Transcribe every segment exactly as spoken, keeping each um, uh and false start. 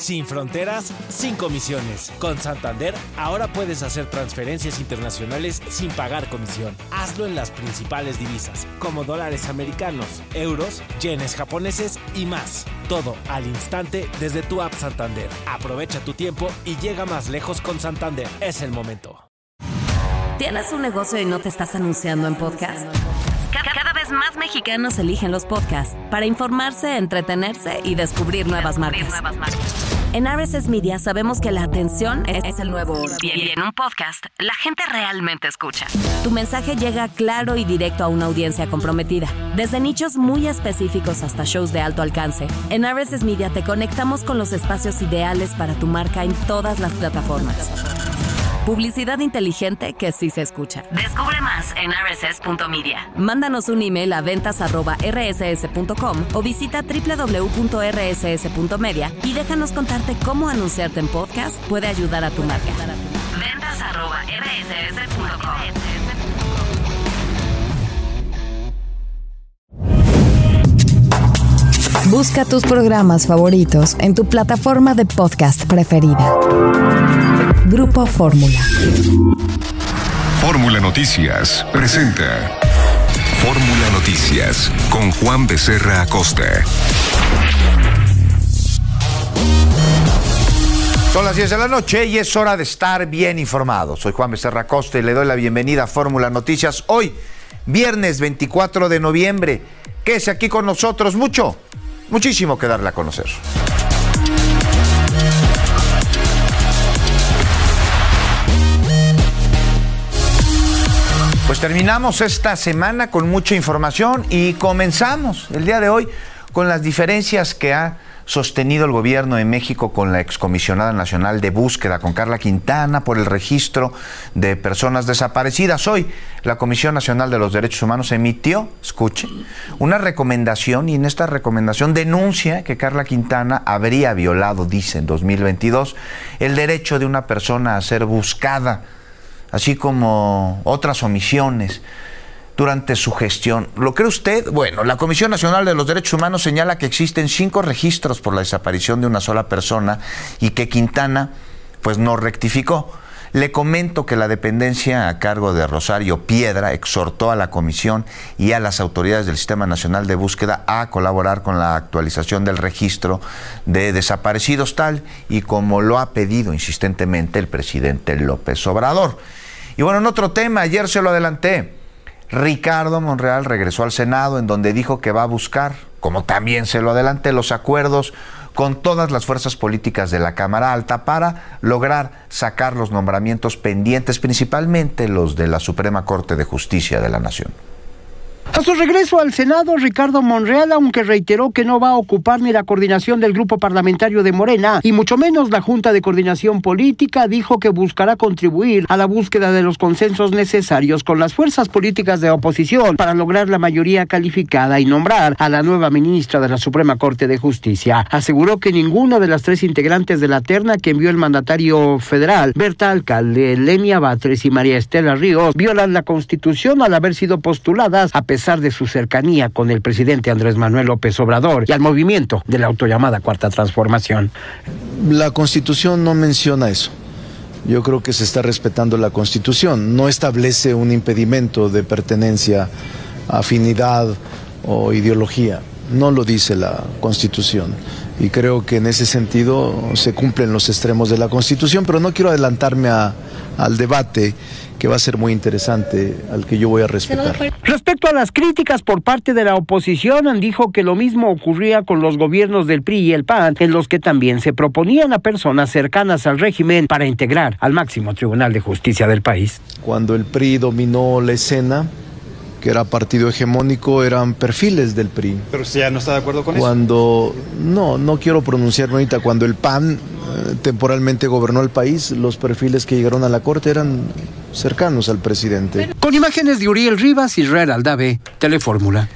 Sin fronteras, sin comisiones. Con Santander, ahora puedes hacer transferencias internacionales sin pagar comisión. Hazlo en las principales divisas, como dólares americanos, euros, yenes japoneses y más. Todo al instante desde tu app Santander. Aprovecha tu tiempo y llega más lejos con Santander. Es el momento. ¿Tienes un negocio y no te estás anunciando en podcast? Cada vez más mexicanos eligen los podcasts para informarse, entretenerse y descubrir nuevas marcas. En R S S Media sabemos que la atención es el nuevo oro. Y en un podcast, la gente realmente escucha. Tu mensaje llega claro y directo a una audiencia comprometida. Desde nichos muy específicos hasta shows de alto alcance, en R S S Media te conectamos con los espacios ideales para tu marca en todas las plataformas. Publicidad inteligente que sí se escucha. Descubre más en r s s punto media. Mándanos un email a ventas arroba r s s punto com o visita doble u doble u doble u punto r s s punto media y déjanos contarte cómo anunciarte en podcast puede ayudar a tu marca. ventas arroba r s s punto com. Busca tus programas favoritos en tu plataforma de podcast preferida. Grupo Fórmula. Fórmula Noticias presenta Fórmula Noticias con Juan Becerra Acosta. Son las diez de la noche y es hora de estar bien informado. Soy Juan Becerra Acosta y le doy la bienvenida a Fórmula Noticias. Hoy, viernes veinticuatro de noviembre. Quédese aquí con nosotros. Mucho, muchísimo que darle a conocer. Pues terminamos esta semana con mucha información y comenzamos el día de hoy con las diferencias que ha sostenido el gobierno de México con la excomisionada nacional de búsqueda, con Carla Quintana, por el registro de personas desaparecidas. Hoy la Comisión Nacional de los Derechos Humanos emitió, escuche, una recomendación y en esta recomendación denuncia que Carla Quintana habría violado, dice, en dos mil veintidós, el derecho de una persona a ser buscada, así como otras omisiones durante su gestión. ¿Lo cree usted? Bueno, la Comisión Nacional de los Derechos Humanos señala que existen cinco registros por la desaparición de una sola persona y que Quintana, pues, no rectificó. Le comento que la dependencia a cargo de Rosario Piedra exhortó a la Comisión y a las autoridades del Sistema Nacional de Búsqueda a colaborar con la actualización del registro de desaparecidos, tal y como lo ha pedido insistentemente el presidente López Obrador. Y bueno, en otro tema, ayer se lo adelanté, Ricardo Monreal regresó al Senado, en donde dijo que va a buscar, como también se lo adelanté, los acuerdos con todas las fuerzas políticas de la Cámara Alta para lograr sacar los nombramientos pendientes, principalmente los de la Suprema Corte de Justicia de la Nación. A su regreso al Senado, Ricardo Monreal, aunque reiteró que no va a ocupar ni la coordinación del grupo parlamentario de Morena, y mucho menos la Junta de Coordinación Política, dijo que buscará contribuir a la búsqueda de los consensos necesarios con las fuerzas políticas de oposición para lograr la mayoría calificada y nombrar a la nueva ministra de la Suprema Corte de Justicia. Aseguró que ninguna de las tres integrantes de la terna que envió el mandatario federal, Berta Alcalde, Lenia Batres y María Estela Ríos, violan la Constitución al haber sido postuladas a pesar de su cercanía con el presidente Andrés Manuel López Obrador y al movimiento de la autollamada Cuarta Transformación. La Constitución no menciona eso. Yo creo que se está respetando la Constitución. No establece un impedimento de pertenencia, afinidad o ideología. No lo dice la Constitución. Y creo que en ese sentido se cumplen los extremos de la Constitución, pero no quiero adelantarme a, al debate que va a ser muy interesante, al que yo voy a respetar. Respecto a las críticas por parte de la oposición, dijo que lo mismo ocurría con los gobiernos del P R I y el P A N, en los que también se proponían a personas cercanas al régimen para integrar al máximo Tribunal de Justicia del país. Cuando el P R I dominó la escena, que era partido hegemónico, eran perfiles del P R I. ¿Pero usted ya no está de acuerdo con cuando, eso? No, no quiero pronunciarme ahorita. Cuando el P A N eh, temporalmente gobernó el país, los perfiles que llegaron a la Corte eran cercanos al presidente. Con imágenes de Uriel Rivas, Israel Aldave, Telefórmula.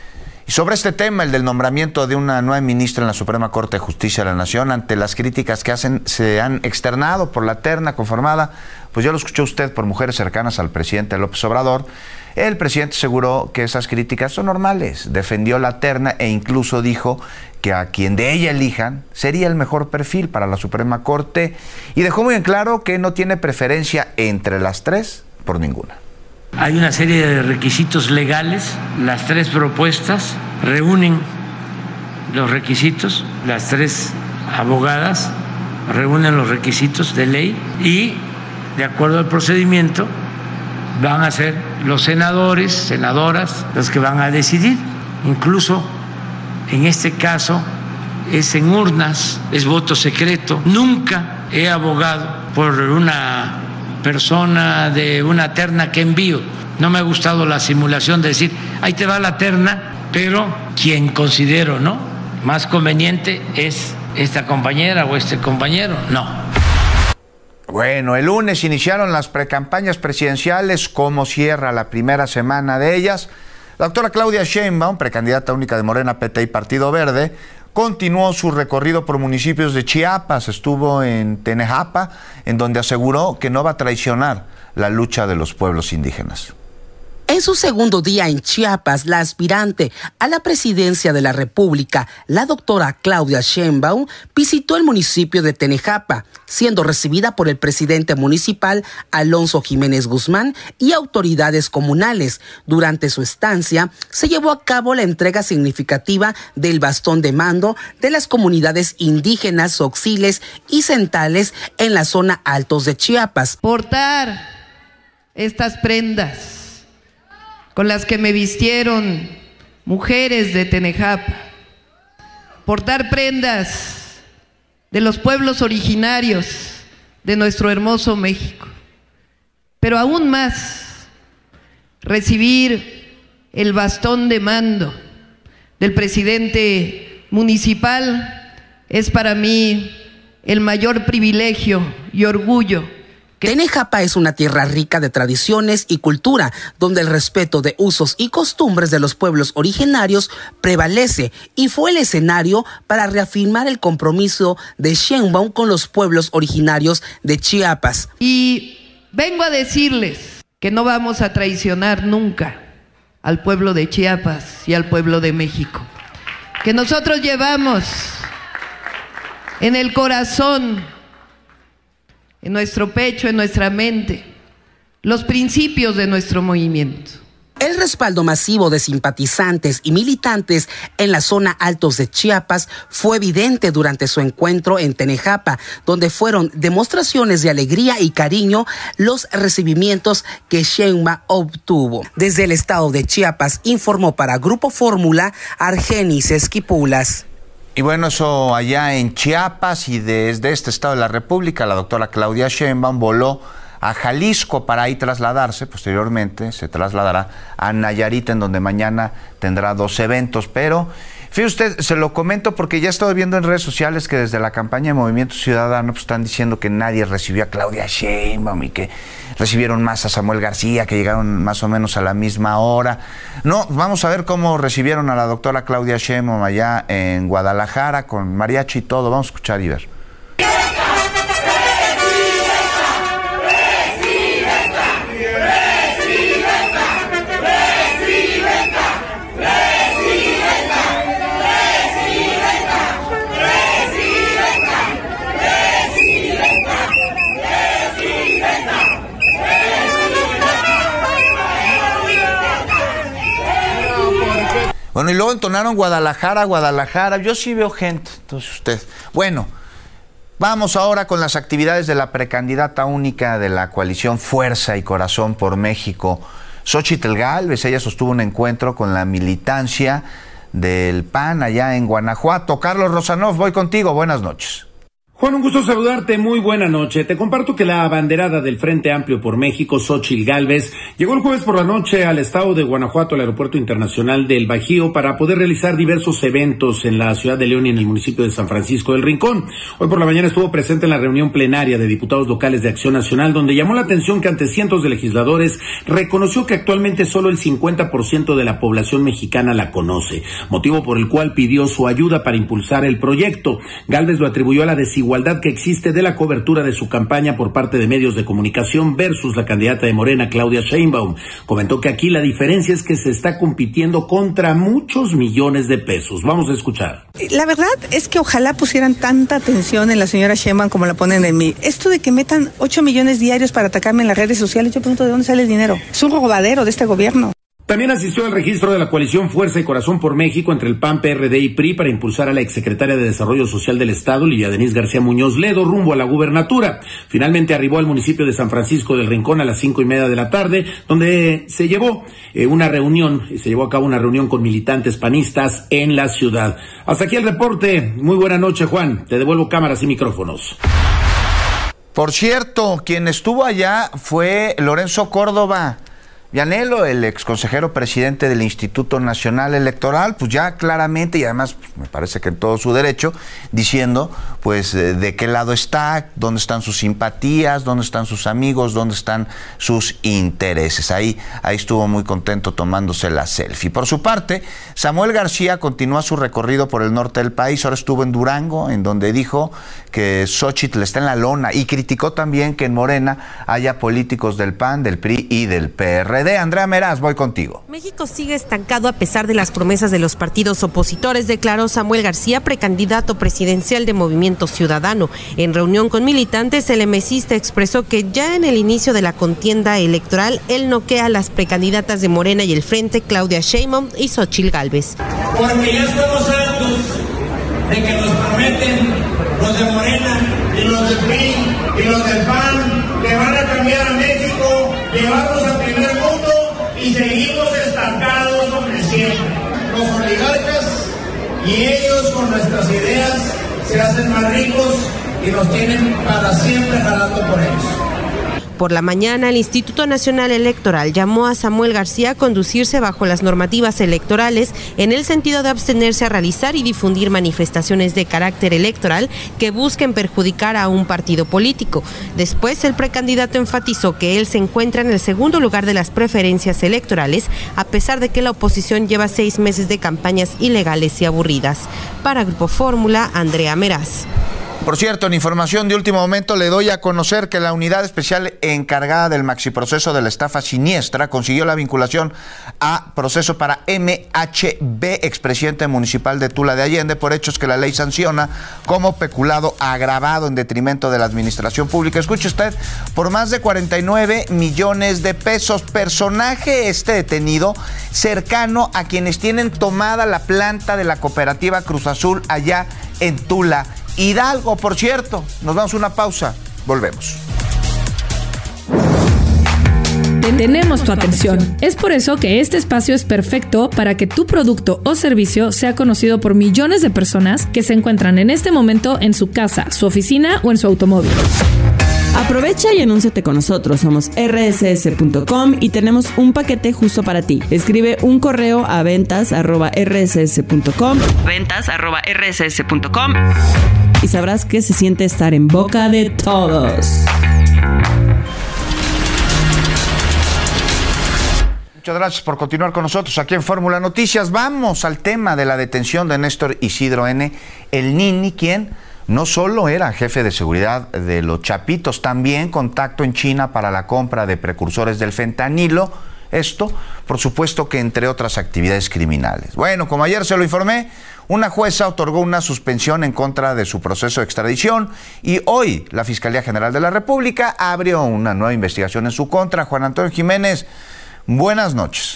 Y sobre este tema, el del nombramiento de una nueva ministra en la Suprema Corte de Justicia de la Nación, ante las críticas que hacen, se han externado por la terna conformada, pues ya lo escuchó usted, por mujeres cercanas al presidente López Obrador. El presidente aseguró que esas críticas son normales, defendió la terna e incluso dijo que a quien de ella elijan sería el mejor perfil para la Suprema Corte, y dejó muy en claro que no tiene preferencia entre las tres por ninguna. Hay una serie de requisitos legales, las tres propuestas reúnen los requisitos, las tres abogadas reúnen los requisitos de ley y, de acuerdo al procedimiento, van a ser los senadores, senadoras, los que van a decidir. Incluso en este caso es en urnas, es voto secreto. Nunca he abogado por una persona de una terna que envío. No me ha gustado la simulación de decir, ahí te va la terna, pero quien considero, ¿no?, más conveniente es esta compañera o este compañero. No. Bueno, el lunes iniciaron las precampañas presidenciales. ¿Cómo cierra la primera semana de ellas? La doctora Claudia Sheinbaum, precandidata única de Morena, P T y Partido Verde, continuó su recorrido por municipios de Chiapas. Estuvo en Tenejapa, en donde aseguró que no va a traicionar la lucha de los pueblos indígenas. En su segundo día en Chiapas, la aspirante a la presidencia de la República, la doctora Claudia Sheinbaum, visitó el municipio de Tenejapa, siendo recibida por el presidente municipal Alonso Jiménez Guzmán y autoridades comunales. Durante su estancia, se llevó a cabo la entrega significativa del bastón de mando de las comunidades indígenas Tzoxiles y Centales en la zona Altos de Chiapas. Portar estas prendas con las que me vistieron mujeres de Tenejapa, portar prendas de los pueblos originarios de nuestro hermoso México, pero aún más, recibir el bastón de mando del presidente municipal es para mí el mayor privilegio y orgullo. Tenejapa es una tierra rica de tradiciones y cultura, donde el respeto de usos y costumbres de los pueblos originarios prevalece, y fue el escenario para reafirmar el compromiso de Sheinbaum con los pueblos originarios de Chiapas. Y vengo a decirles que no vamos a traicionar nunca al pueblo de Chiapas y al pueblo de México, que nosotros llevamos en el corazón, en nuestro pecho, en nuestra mente, los principios de nuestro movimiento. El respaldo masivo de simpatizantes y militantes en la zona Altos de Chiapas fue evidente durante su encuentro en Tenejapa, donde fueron demostraciones de alegría y cariño los recibimientos que Sheinbaum obtuvo. Desde el estado de Chiapas informó para Grupo Fórmula Argenis Esquipulas. Y bueno, eso allá en Chiapas, y desde este estado de la República, la doctora Claudia Sheinbaum voló a Jalisco para ahí trasladarse. Posteriormente se trasladará a Nayarit, en donde mañana tendrá dos eventos. Pero, fíjese usted, se lo comento porque ya he estado viendo en redes sociales que desde la campaña de Movimiento Ciudadano pues, están diciendo que nadie recibió a Claudia Sheinbaum y que recibieron más a Samuel García, que llegaron más o menos a la misma hora. No, vamos a ver cómo recibieron a la doctora Claudia Sheinbaum allá en Guadalajara, con mariachi y todo. Vamos a escuchar y ver. Bueno, y luego entonaron Guadalajara, Guadalajara. Yo sí veo gente, entonces usted. Bueno, vamos ahora con las actividades de la precandidata única de la coalición Fuerza y Corazón por México, Xóchitl Gálvez. Ella sostuvo un encuentro con la militancia del P A N allá en Guanajuato. Carlos Rosanov, voy contigo. Buenas noches. Juan, un gusto saludarte, muy buena noche. Te comparto que la abanderada del Frente Amplio por México, Xóchitl Gálvez, llegó el jueves por la noche al estado de Guanajuato, al Aeropuerto Internacional del Bajío, para poder realizar diversos eventos en la ciudad de León y en el municipio de San Francisco del Rincón. Hoy por la mañana estuvo presente en la reunión plenaria de diputados locales de Acción Nacional, donde llamó la atención que ante cientos de legisladores reconoció que actualmente solo el cincuenta por ciento de la población mexicana la conoce, motivo por el cual pidió su ayuda para impulsar el proyecto. Gálvez lo atribuyó a la desigualdad igualdad que existe de la cobertura de su campaña por parte de medios de comunicación versus la candidata de Morena, Claudia Sheinbaum. Comentó que aquí la diferencia es que se está compitiendo contra muchos millones de pesos. Vamos a escuchar. La verdad es que ojalá pusieran tanta atención en la señora Sheinbaum como la ponen en mí. Esto de que metan ocho millones diarios para atacarme en las redes sociales, yo pregunto de dónde sale el dinero. Es un robadero de este gobierno. También asistió al registro de la coalición Fuerza y Corazón por México entre el P A N, P R D y P R I para impulsar a la exsecretaria de Desarrollo Social del Estado, Lidia Denise García Muñoz Ledo, rumbo a la gubernatura. Finalmente arribó al municipio de San Francisco del Rincón a las cinco y media de la tarde, donde se llevó eh, una reunión, se llevó a cabo una reunión con militantes panistas en la ciudad. Hasta aquí el reporte. Muy buena noche, Juan. Te devuelvo cámaras y micrófonos. Por cierto, quien estuvo allá fue Lorenzo Córdoba Vianello, el ex consejero presidente del Instituto Nacional Electoral, pues ya claramente, y además pues, me parece que en todo su derecho, diciendo pues eh, de qué lado está, dónde están sus simpatías, dónde están sus amigos, dónde están sus intereses. Ahí, ahí estuvo muy contento tomándose la selfie. Por su parte, Samuel García continúa su recorrido por el norte del país. Ahora estuvo en Durango, en donde dijo que Xóchitl está en la lona, y criticó también que en Morena haya políticos del P A N, del P R I y del P R D. Andrea Meraz, voy contigo. México sigue estancado a pesar de las promesas de los partidos opositores, declaró Samuel García, precandidato presidencial de Movimiento Ciudadano. En reunión con militantes, el emesista expresó que ya en el inicio de la contienda electoral, él noquea a las precandidatas de Morena y el Frente, Claudia Sheinbaum y Xóchitl Gálvez. Porque ya estamos hartos de que nos prometen los de Morena y los del P R I y los del P A N que van a cambiar a México, llevarnos al primer mundo, y seguimos estancados donde siempre. Los oligarcas y ellos con nuestras ideas se hacen más ricos y nos tienen para siempre jalando por ellos. Por la mañana, el Instituto Nacional Electoral llamó a Samuel García a conducirse bajo las normativas electorales en el sentido de abstenerse a realizar y difundir manifestaciones de carácter electoral que busquen perjudicar a un partido político. Después, el precandidato enfatizó que él se encuentra en el segundo lugar de las preferencias electorales, a pesar de que la oposición lleva seis meses de campañas ilegales y aburridas. Para Grupo Fórmula, Andrea Meraz. Por cierto, en información de último momento le doy a conocer que la unidad especial encargada del maxiproceso de la estafa siniestra consiguió la vinculación a proceso para M H B, expresidente municipal de Tula de Allende, por hechos que la ley sanciona como peculado agravado en detrimento de la administración pública. Escuche usted, por más de cuarenta y nueve millones de pesos. Personaje este detenido cercano a quienes tienen tomada la planta de la cooperativa Cruz Azul allá en Tula Hidalgo. Por cierto, nos damos una pausa, volvemos. Tenemos tu atención. Es por eso que este espacio es perfecto para que tu producto o servicio sea conocido por millones de personas que se encuentran en este momento en su casa, su oficina o en su automóvil. Aprovecha y anúnciate con nosotros. Somos erre ese ese punto com y tenemos un paquete justo para ti. Escribe un correo a ventas arroba erre ese ese punto com ventas arroba erre ese ese punto com y sabrás que se siente estar en boca de todos. Muchas gracias por continuar con nosotros aquí en Fórmula Noticias. Vamos al tema de la detención de Néstor Isidro N., el Nini, quien no solo era jefe de seguridad de los Chapitos, también contacto en China para la compra de precursores del fentanilo. Esto, por supuesto que entre otras actividades criminales. Bueno, como ayer se lo informé, una jueza otorgó una suspensión en contra de su proceso de extradición y hoy la Fiscalía General de la República abrió una nueva investigación en su contra. Juan Antonio Jiménez, buenas noches.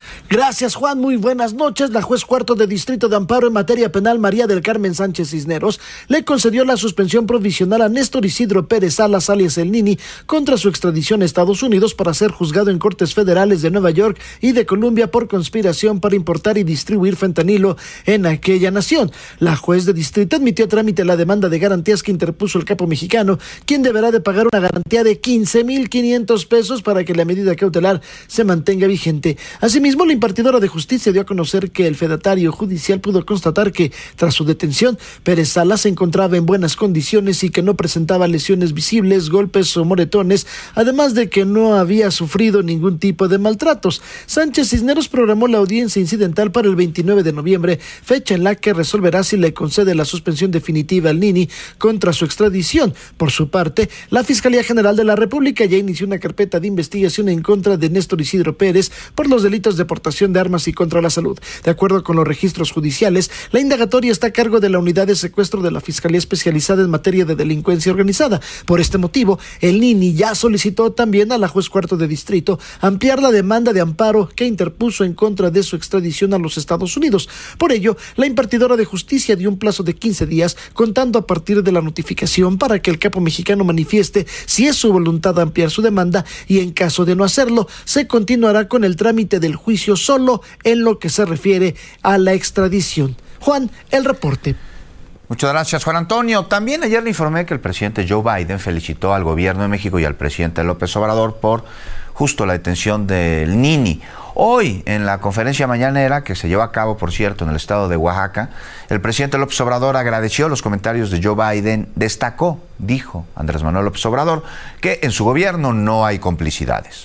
Gracias, Juan. Muy buenas noches. La juez cuarto de Distrito de Amparo en materia penal, María del Carmen Sánchez Cisneros, le concedió la suspensión provisional a Néstor Isidro Pérez Salas, alias El Nini, contra su extradición a Estados Unidos para ser juzgado en cortes federales de Nueva York y de Columbia por conspiración para importar y distribuir fentanilo en aquella nación. La juez de distrito admitió a trámite la demanda de garantías que interpuso el capo mexicano, quien deberá de pagar una garantía de quince mil quinientos pesos para que la medida cautelar se mantenga vigente. Asimismo, la impartidora de justicia dio a conocer que el fedatario judicial pudo constatar que, tras su detención, Pérez Salas se encontraba en buenas condiciones y que no presentaba lesiones visibles, golpes o moretones, además de que no había sufrido ningún tipo de maltratos. Sánchez Cisneros programó la audiencia incidental para el veintinueve de noviembre, fecha en la que resolverá si le concede la suspensión definitiva al Nini contra su extradición. Por su parte, la Fiscalía General de la República ya inició una carpeta de investigación en contra de Néstor Isidro Pérez por los delitos de portación de armas y contra la salud. De acuerdo con los registros judiciales, la indagatoria está a cargo de la unidad de secuestro de la Fiscalía Especializada en materia de delincuencia organizada. Por este motivo, el Nini ya solicitó también a la juez cuarto de distrito ampliar la demanda de amparo que interpuso en contra de su extradición a los Estados Unidos. Por ello, la impartidora de justicia dio un plazo de quince días, contando a partir de la notificación, para que el capo mexicano manifieste si es su voluntad ampliar su demanda, y en caso de no hacerlo, se continuará con el trámite del juicio solo en lo que se refiere a la extradición. Juan, el reporte. Muchas gracias, Juan Antonio. También ayer le informé que el presidente Joe Biden felicitó al gobierno de México y al presidente López Obrador por justo la detención del Nini. Hoy, en la conferencia mañanera, que se llevó a cabo, por cierto, en el estado de Oaxaca, el presidente López Obrador agradeció los comentarios de Joe Biden, destacó, dijo Andrés Manuel López Obrador, que en su gobierno no hay complicidades.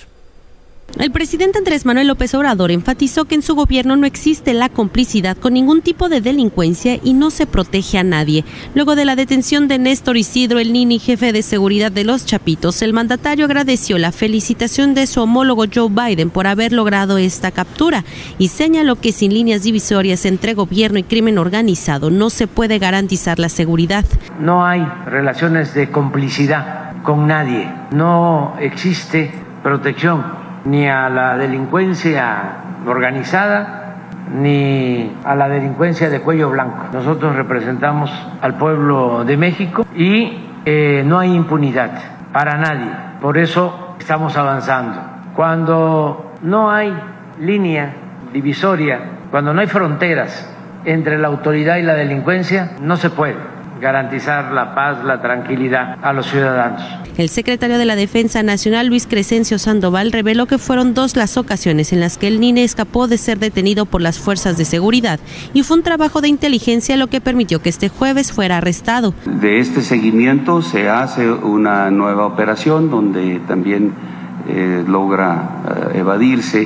El presidente Andrés Manuel López Obrador enfatizó que en su gobierno no existe la complicidad con ningún tipo de delincuencia y no se protege a nadie. Luego de la detención de Néstor Isidro El Nini, jefe de seguridad de Los Chapitos, el mandatario agradeció la felicitación de su homólogo Joe Biden por haber logrado esta captura y señaló que sin líneas divisorias entre gobierno y crimen organizado no se puede garantizar la seguridad. No hay relaciones de complicidad con nadie, no existe protección ni a la delincuencia organizada, ni a la delincuencia de cuello blanco. Nosotros representamos al pueblo de México y eh, no hay impunidad para nadie. Por eso estamos avanzando. Cuando no hay línea divisoria, cuando no hay fronteras entre la autoridad y la delincuencia, no se puede garantizar la paz, la tranquilidad a los ciudadanos. El secretario de la Defensa Nacional, Luis Crescencio Sandoval, reveló que fueron dos las ocasiones en las que el Nini escapó de ser detenido por las fuerzas de seguridad y fue un trabajo de inteligencia lo que permitió que este jueves fuera arrestado. De este seguimiento se hace una nueva operación donde también eh, logra eh, evadirse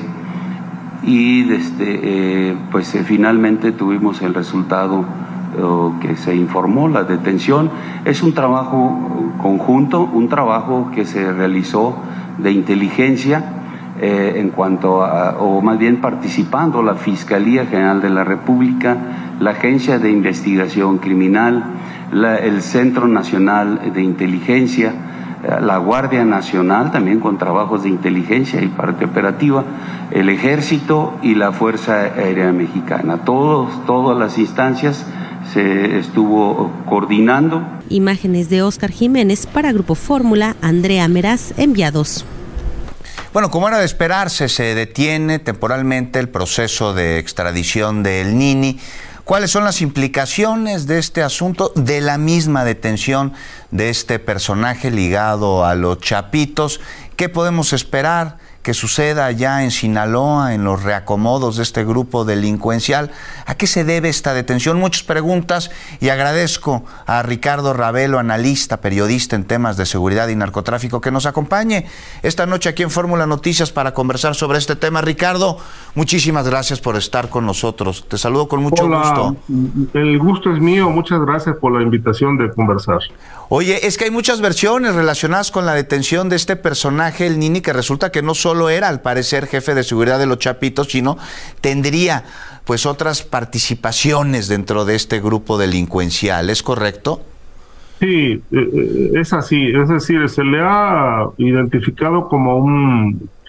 y desde, eh, pues eh, finalmente tuvimos el resultado que se informó, la detención. Es un trabajo conjunto, un trabajo que se realizó de inteligencia eh, en cuanto a, o más bien participando la Fiscalía General de la República, la Agencia de Investigación Criminal, la, el Centro Nacional de Inteligencia, la Guardia Nacional, también con trabajos de inteligencia y parte operativa, el Ejército y la Fuerza Aérea Mexicana. Todos, todas las instancias se estuvo coordinando. Imágenes de Óscar Jiménez para Grupo Fórmula, Andrea Meraz, enviados. Bueno, como era de esperarse, se detiene temporalmente el proceso de extradición del Nini. ¿Cuáles son las implicaciones de este asunto, de la misma detención de este personaje ligado a los Chapitos? ¿Qué podemos esperar que suceda allá en Sinaloa, en los reacomodos de este grupo delincuencial? ¿A qué se debe esta detención? Muchas preguntas, y agradezco a Ricardo Ravelo, analista, periodista en temas de seguridad y narcotráfico, que nos acompañe esta noche aquí en Fórmula Noticias para conversar sobre este tema. Ricardo, muchísimas gracias por estar con nosotros. Te saludo con mucho Hola, gusto. El gusto es mío. Muchas gracias por la invitación de conversar. Oye, es que hay muchas versiones relacionadas con la detención de este personaje, el Nini, que resulta que no solo era, al parecer, jefe de seguridad de los Chapitos, sino tendría pues otras participaciones dentro de este grupo delincuencial. ¿Es correcto? Sí, es así. Es decir, se le ha identificado como un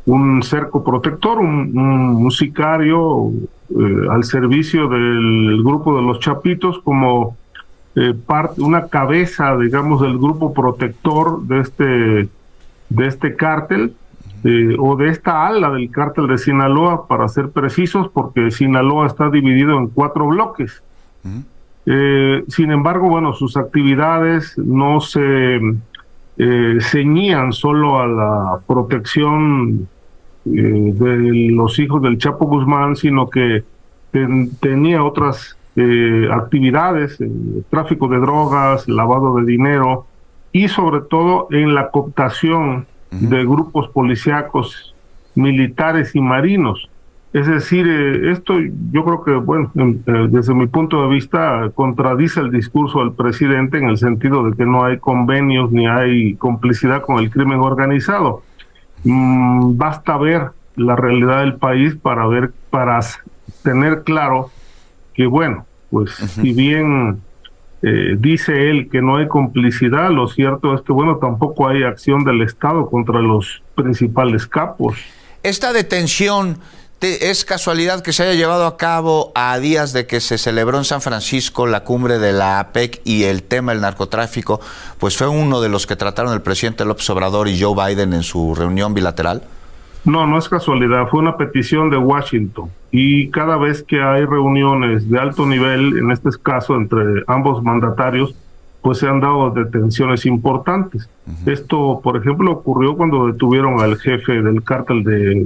un cerco protector, un, un, un sicario eh, al servicio del grupo de los Chapitos, como eh, parte, una cabeza, digamos, del grupo protector de este, de este cártel, eh, o de esta ala del cártel de Sinaloa, para ser precisos, porque Sinaloa está dividido en cuatro bloques. Uh-huh. Eh, sin embargo, bueno, sus actividades no se eh, ceñían solo a la protección Eh, de los hijos del Chapo Guzmán, sino que ten, tenía otras eh, actividades, eh, tráfico de drogas, lavado de dinero y sobre todo en la cooptación uh-huh. de grupos policíacos, militares y marinos. Es decir, eh, esto yo creo que, bueno, en, eh, desde mi punto de vista, contradice el discurso del presidente en el sentido de que no hay convenios ni hay complicidad con el crimen organizado. Mm, basta ver la realidad del país para ver, para tener claro que, bueno, pues uh-huh. si bien eh, dice él que no hay complicidad, lo cierto es que, bueno, tampoco hay acción del Estado contra los principales capos. Esta detención, te, ¿es casualidad que se haya llevado a cabo a días de que se celebró en San Francisco la cumbre de la A P E C y el tema del narcotráfico, pues fue uno de los que trataron el presidente López Obrador y Joe Biden en su reunión bilateral? No, no es casualidad, fue una petición de Washington, y cada vez que hay reuniones de alto nivel, en este caso entre ambos mandatarios, pues se han dado detenciones importantes. Uh-huh. Esto, por ejemplo, ocurrió cuando detuvieron al jefe del cártel de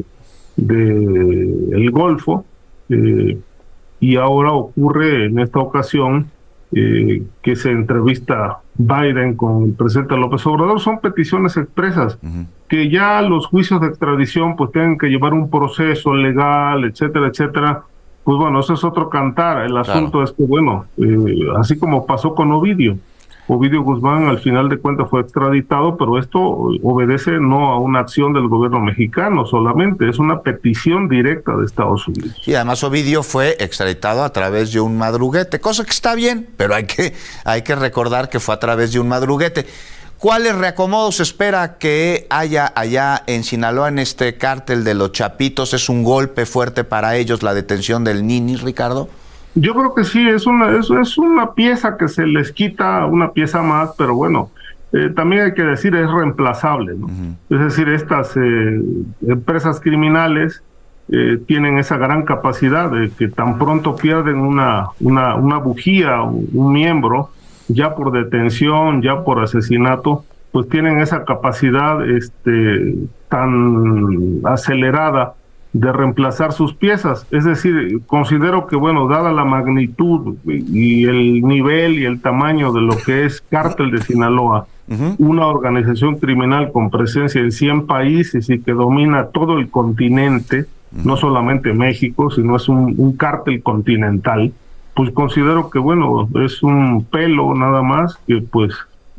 de el Golfo, eh, y ahora ocurre en esta ocasión eh, que se entrevista Biden con el presidente López Obrador. Son peticiones expresas, uh-huh. que ya los juicios de extradición pues tienen que llevar un proceso legal, etcétera, etcétera. Pues bueno, eso es otro cantar. El asunto claro. es que, bueno, eh, así como pasó con Ovidio, Ovidio Guzmán al final de cuentas fue extraditado, pero esto obedece no a una acción del gobierno mexicano solamente, es una petición directa de Estados Unidos. Y además Ovidio fue extraditado a través de un madruguete, cosa que está bien, pero hay que, hay que recordar que fue a través de un madruguete. ¿Cuáles reacomodos espera que haya allá en Sinaloa en este cártel de los Chapitos? ¿Es un golpe fuerte para ellos la detención del Nini, Ricardo? Yo creo que sí, es una, es, es una pieza que se les quita, una pieza más, pero bueno, eh, también hay que decir es reemplazable, ¿no? Uh-huh. Es decir, estas eh, empresas criminales eh, tienen esa gran capacidad de que tan pronto pierden una, una, una bujía, un, un miembro, ya por detención, ya por asesinato, pues tienen esa capacidad este, tan acelerada de reemplazar sus piezas. Es decir, considero que, bueno, dada la magnitud y el nivel y el tamaño de lo que es Cártel de Sinaloa, uh-huh. una organización criminal con presencia en cien países y que domina todo el continente, uh-huh. no solamente México, sino es un, un cártel continental, pues considero que, bueno, es un pelo nada más que pues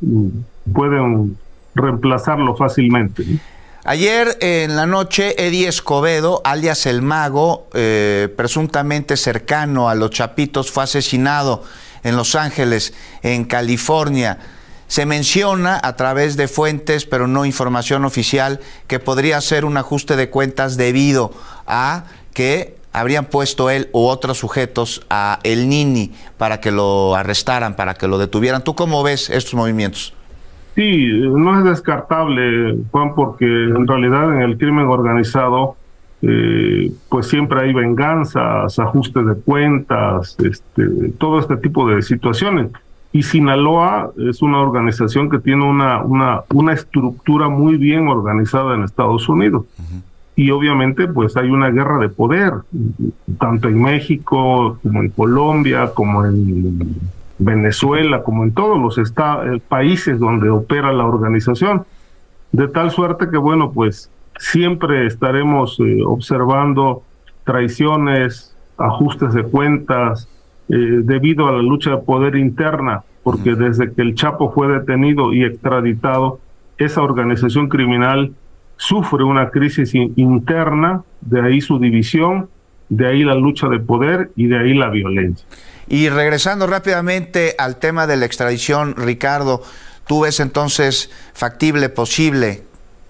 pueden reemplazarlo fácilmente, ¿no? Ayer en la noche, Eddie Escobedo, alias El Mago, eh, presuntamente cercano a los Chapitos, fue asesinado en Los Ángeles, en California. Se menciona a través de fuentes, pero no información oficial, que podría ser un ajuste de cuentas debido a que habrían puesto él u otros sujetos a El Nini para que lo arrestaran, para que lo detuvieran. ¿Tú cómo ves estos movimientos? Sí, no es descartable, Juan, porque en realidad en el crimen organizado eh, pues siempre hay venganzas, ajustes de cuentas, este, todo este tipo de situaciones. Y Sinaloa es una organización que tiene una, una, una estructura muy bien organizada en Estados Unidos. Uh-huh. Y obviamente pues hay una guerra de poder, tanto en México como en Colombia, como en Venezuela, como en todos los estados, países donde opera la organización, de tal suerte que, bueno, pues siempre estaremos eh, observando traiciones, ajustes de cuentas, eh, debido a la lucha de poder interna, porque desde que el Chapo fue detenido y extraditado, esa organización criminal sufre una crisis in- interna, de ahí su división, de ahí la lucha de poder y de ahí la violencia. Y regresando rápidamente al tema de la extradición, Ricardo, ¿tú ves entonces factible, posible,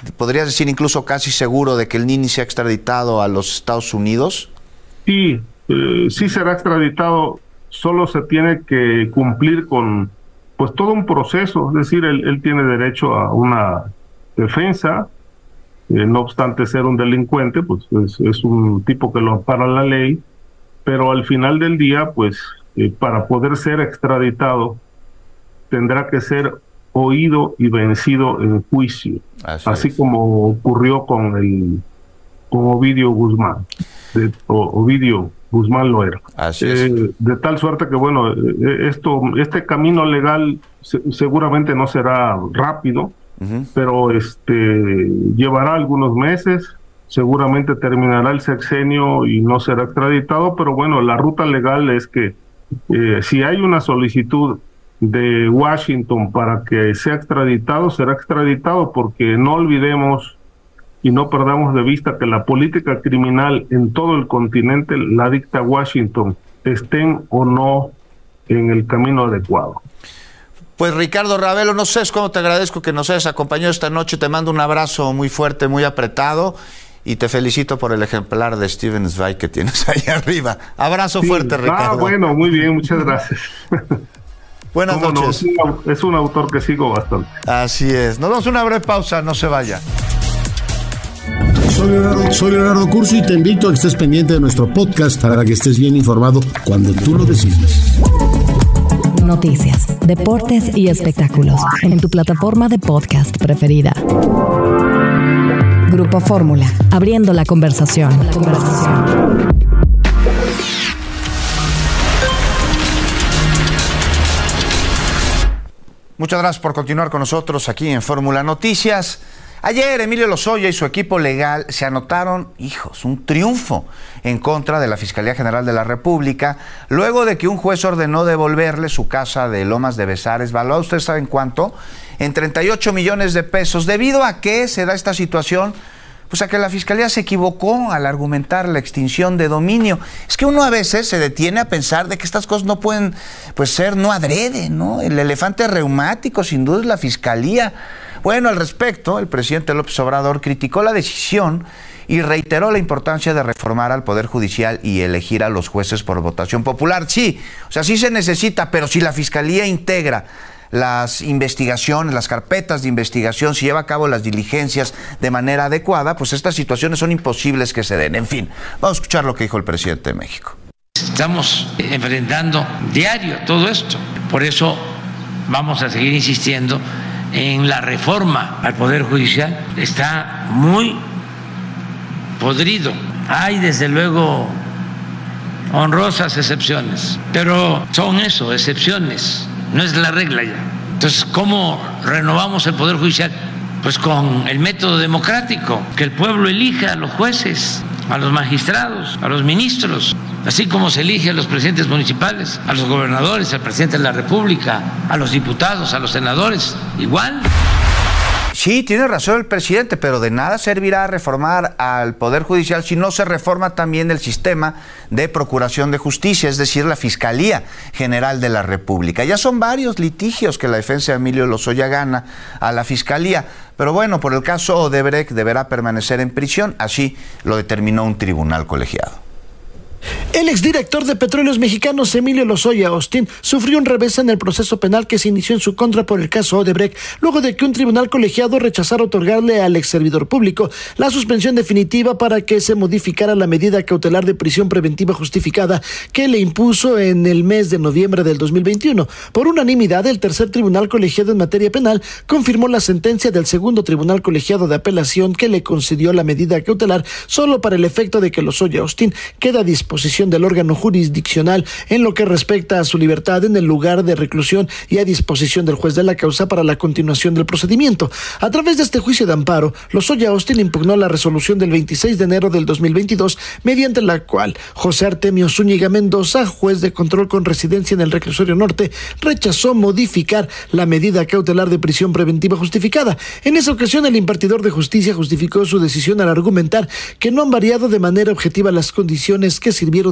podrías decir incluso casi seguro de que el Nini sea extraditado a los Estados Unidos. Sí, eh, sí será extraditado, solo se tiene que cumplir con pues todo un proceso, es decir, él, él tiene derecho a una defensa, eh, no obstante ser un delincuente, pues es, es un tipo que lo ampara la ley, pero al final del día, pues eh, para poder ser extraditado tendrá que ser oído y vencido en juicio, así, así como ocurrió con el con Ovidio Guzmán, de, o, Ovidio Guzmán lo era. Así eh, es. De tal suerte que bueno, eh, esto, este camino legal se, seguramente no será rápido, uh-huh. pero este llevará algunos meses, seguramente terminará el sexenio y no será extraditado, pero bueno, la ruta legal es que eh, si hay una solicitud de Washington para que sea extraditado, será extraditado, porque no olvidemos y no perdamos de vista que la política criminal en todo el continente la dicta Washington, estén o no en el camino adecuado. Pues Ricardo Ravelo, no sé cómo te agradezco que nos hayas acompañado esta noche, te mando un abrazo muy fuerte, muy apretado, y te felicito por el ejemplar de Steven Zweig que tienes ahí arriba. Abrazo sí, fuerte, Ricardo. Ah, bueno, muy bien, muchas gracias. Buenas noches. No, es un autor que sigo bastante. Así es. Nos damos una breve pausa, no se vaya. Soy Leonardo, soy Leonardo Curso y te invito a que estés pendiente de nuestro podcast para que estés bien informado cuando tú lo decides. Noticias, deportes y espectáculos en tu plataforma de podcast preferida. Grupo Fórmula, abriendo la conversación. La conversación. Muchas gracias por continuar con nosotros aquí en Fórmula Noticias. Ayer Emilio Lozoya y su equipo legal se anotaron, hijos, un triunfo en contra de la Fiscalía General de la República, luego de que un juez ordenó devolverle su casa de Lomas de Bezares, valuada, ¿ustedes saben cuánto? En treinta y ocho millones de pesos. ¿Debido a qué se da esta situación? Pues a que la Fiscalía se equivocó al argumentar la extinción de dominio. Es que uno a veces se detiene a pensar de que estas cosas no pueden pues ser no adrede, ¿no? El elefante reumático sin duda es la Fiscalía. Bueno, al respecto, el presidente López Obrador criticó la decisión y reiteró la importancia de reformar al Poder Judicial y elegir a los jueces por votación popular. Sí, o sea, sí se necesita, pero si la Fiscalía integra las investigaciones, las carpetas de investigación, si lleva a cabo las diligencias de manera adecuada, pues estas situaciones son imposibles que se den. En fin, vamos a escuchar lo que dijo el presidente de México. Estamos enfrentando diario todo esto. Por eso vamos a seguir insistiendo en la reforma al Poder Judicial. Está muy podrido. Hay desde luego honrosas excepciones, pero son eso, excepciones. No es la regla ya. Entonces, ¿cómo renovamos el Poder Judicial? Pues con el método democrático, que el pueblo elija a los jueces, a los magistrados, a los ministros, así como se elige a los presidentes municipales, a los gobernadores, al presidente de la República, a los diputados, a los senadores, igual. Sí, tiene razón el presidente, pero de nada servirá reformar al Poder Judicial si no se reforma también el sistema de procuración de justicia, es decir, la Fiscalía General de la República. Ya son varios litigios que la defensa de Emilio Lozoya gana a la Fiscalía, pero bueno, por el caso Odebrecht deberá permanecer en prisión, así lo determinó un tribunal colegiado. El exdirector de Petróleos Mexicanos, Emilio Lozoya Austin, sufrió un revés en el proceso penal que se inició en su contra por el caso Odebrecht, luego de que un tribunal colegiado rechazara otorgarle al exservidor público la suspensión definitiva para que se modificara la medida cautelar de prisión preventiva justificada que le impuso en el mes de noviembre del dos mil veintiuno. Por unanimidad, el tercer tribunal colegiado en materia penal confirmó la sentencia del segundo tribunal colegiado de apelación que le concedió la medida cautelar solo para el efecto de que Lozoya Austin queda a disposición del órgano jurisdiccional en lo que respecta a su libertad en el lugar de reclusión y a disposición del juez de la causa para la continuación del procedimiento. A través de este juicio de amparo, Lozoya Austin impugnó la resolución del veintiséis de enero del dos mil veintidós, mediante la cual José Artemio Zúñiga Mendoza, juez de control con residencia en el Reclusorio Norte, rechazó modificar la medida cautelar de prisión preventiva justificada. En esa ocasión, el impartidor de justicia justificó su decisión al argumentar que no han variado de manera objetiva las condiciones que sirvieron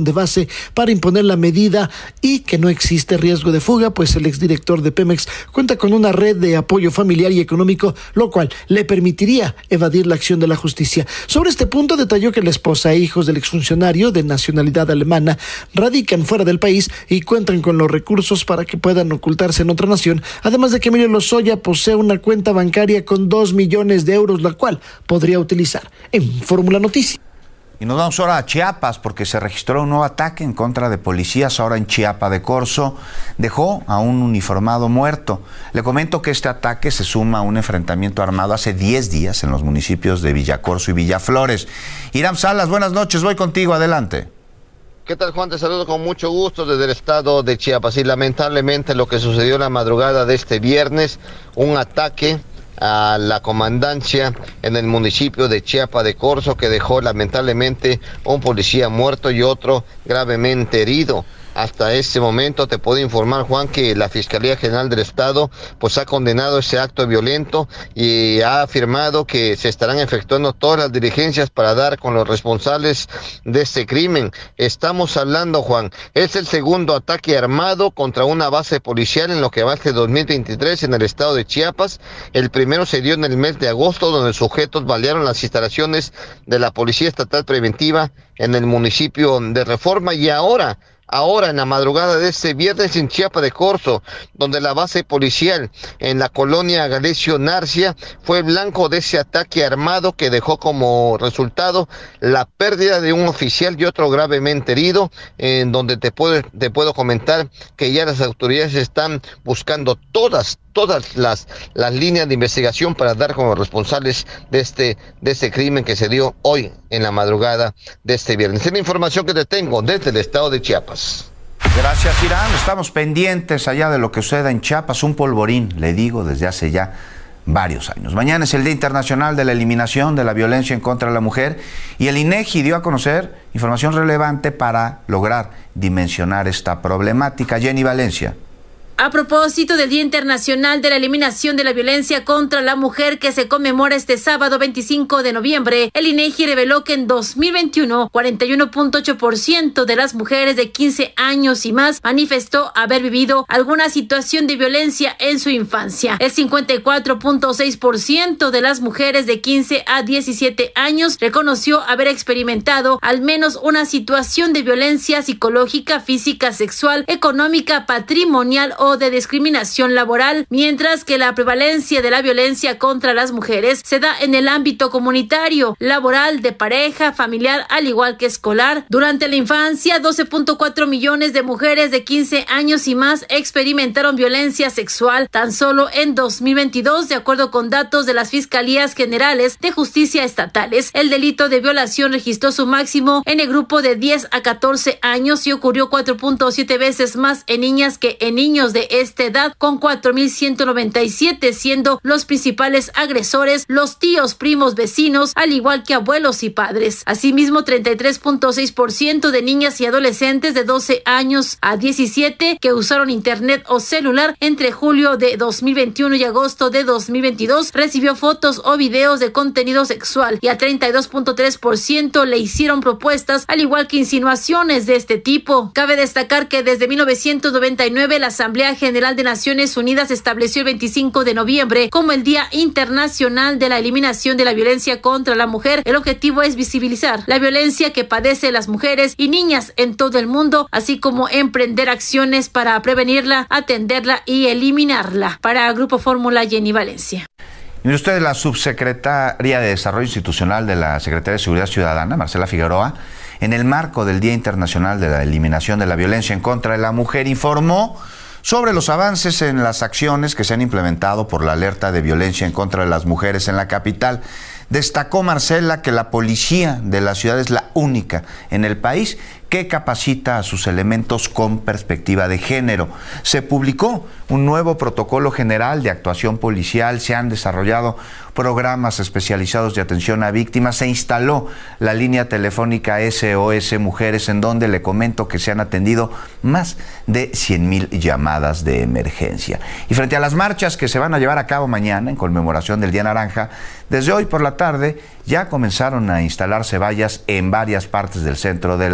sirvieron de base para imponer la medida y que no existe riesgo de fuga, pues el exdirector de Pemex cuenta con una red de apoyo familiar y económico, lo cual le permitiría evadir la acción de la justicia. Sobre este punto detalló que la esposa e hijos del exfuncionario de nacionalidad alemana radican fuera del país y cuentan con los recursos para que puedan ocultarse en otra nación, además de que Emilio Lozoya posee una cuenta bancaria con dos millones de euros, la cual podría utilizar en Fórmula Noticias. Y nos vamos ahora a Chiapas porque se registró un nuevo ataque en contra de policías ahora en Chiapa de Corzo. Dejó a un uniformado muerto. Le comento que este ataque se suma a un enfrentamiento armado hace diez días en los municipios de Villacorso y Villaflores. Iram Salas, buenas noches, voy contigo, adelante. ¿Qué tal, Juan? Te saludo con mucho gusto desde el estado de Chiapas. Y lamentablemente lo que sucedió la madrugada de este viernes, un ataque a la comandancia en el municipio de Chiapa de Corzo que dejó lamentablemente un policía muerto y otro gravemente herido. Hasta este momento te puedo informar, Juan, que la Fiscalía General del Estado pues ha condenado ese acto violento y ha afirmado que se estarán efectuando todas las diligencias para dar con los responsables de este crimen. Estamos hablando, Juan, es el segundo ataque armado contra una base policial en lo que va este dos mil veintitrés en el estado de Chiapas. El primero se dio en el mes de agosto, donde sujetos balearon las instalaciones de la Policía Estatal Preventiva en el municipio de Reforma, y ahora Ahora, en la madrugada de este viernes en Chiapa de Corzo, donde la base policial en la colonia Galecio Narcia fue blanco de ese ataque armado que dejó como resultado la pérdida de un oficial y otro gravemente herido, en donde te puedo, te puedo comentar que ya las autoridades están buscando todas, todas las, las líneas de investigación para dar con los responsables de este, de este crimen que se dio hoy en la madrugada de este viernes. Es la información que te tengo desde el estado de Chiapas. Gracias, Irán. Estamos pendientes allá de lo que suceda en Chiapas. Un polvorín, le digo, desde hace ya varios años. Mañana es el Día Internacional de la Eliminación de la Violencia en contra de la Mujer y el INEGI dio a conocer información relevante para lograr dimensionar esta problemática. Jenny Valencia. A propósito del Día Internacional de la Eliminación de la Violencia contra la Mujer que se conmemora este sábado veinticinco de noviembre, el INEGI reveló que en dos mil veintiuno, cuarenta y uno punto ocho por ciento de las mujeres de quince años y más manifestó haber vivido alguna situación de violencia en su infancia. El cincuenta y cuatro punto seis por ciento de las mujeres de quince a diecisiete años reconoció haber experimentado al menos una situación de violencia psicológica, física, sexual, económica, patrimonial o de discriminación laboral, mientras que la prevalencia de la violencia contra las mujeres se da en el ámbito comunitario, laboral, de pareja, familiar, al igual que escolar. Durante la infancia, doce punto cuatro millones de mujeres de quince años y más experimentaron violencia sexual tan solo en dos mil veintidós, de acuerdo con datos de las Fiscalías Generales de Justicia estatales. El delito de violación registró su máximo en el grupo de diez a catorce años y ocurrió cuatro punto siete veces más en niñas que en niños de esta edad, con cuatro mil ciento noventa y siete, siendo los principales agresores los tíos, primos, vecinos, al igual que abuelos y padres. Asimismo, treinta y tres punto seis por ciento de niñas y adolescentes de doce años a diecisiete que usaron internet o celular entre julio de dos mil veintiuno y agosto de dos mil veintidós recibió fotos o videos de contenido sexual, y a treinta y dos punto tres por ciento le hicieron propuestas, al igual que insinuaciones de este tipo. Cabe destacar que desde mil novecientos noventa y nueve la Asamblea General de Naciones Unidas estableció el veinticinco de noviembre como el Día Internacional de la Eliminación de la Violencia contra la Mujer. El objetivo es visibilizar la violencia que padecen las mujeres y niñas en todo el mundo, así como emprender acciones para prevenirla, atenderla y eliminarla. Para Grupo Fórmula, Jenny Valencia. Mire usted, la subsecretaria de Desarrollo Institucional de la Secretaría de Seguridad Ciudadana, Marcela Figueroa, en el marco del Día Internacional de la Eliminación de la Violencia en contra de la Mujer, informó sobre los avances en las acciones que se han implementado por la alerta de violencia en contra de las mujeres en la capital. Destacó Marcela que la policía de la ciudad es la única en el país que capacita a sus elementos con perspectiva de género. Se publicó un nuevo protocolo general de actuación policial, se han desarrollado programas especializados de atención a víctimas, se instaló la línea telefónica S O S Mujeres, en donde le comento que se han atendido más de cien mil llamadas de emergencia. Y frente a las marchas que se van a llevar a cabo mañana en conmemoración del Día Naranja, desde hoy por la tarde ya comenzaron a instalarse vallas en varias partes del centro de la ciudad.